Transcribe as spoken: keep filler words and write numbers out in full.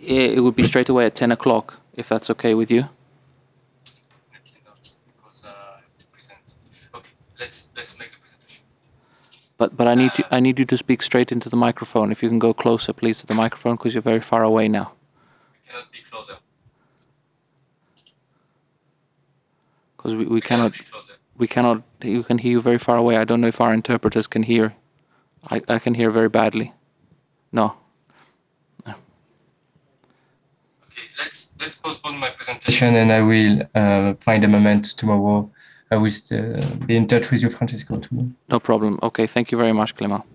It would be straight away at ten o'clock, if that's okay with you. I cannot because uh, I have to present. Okay, let's let's make the presentation. But but I need to, Uh, I need you to speak straight into the microphone. If you can go closer, please, to the microphone, because you're very far away now. I cannot be closer. Because we, we I cannot cannot be closer. we cannot. You can hear you very far away. I don't know if our interpreters can hear. I I can hear very badly. No. Okay, let's let's postpone my presentation, and I will uh, find a moment tomorrow. I will uh, be in touch with you, Francesco, too. No problem. Okay. Thank you very much, Clément.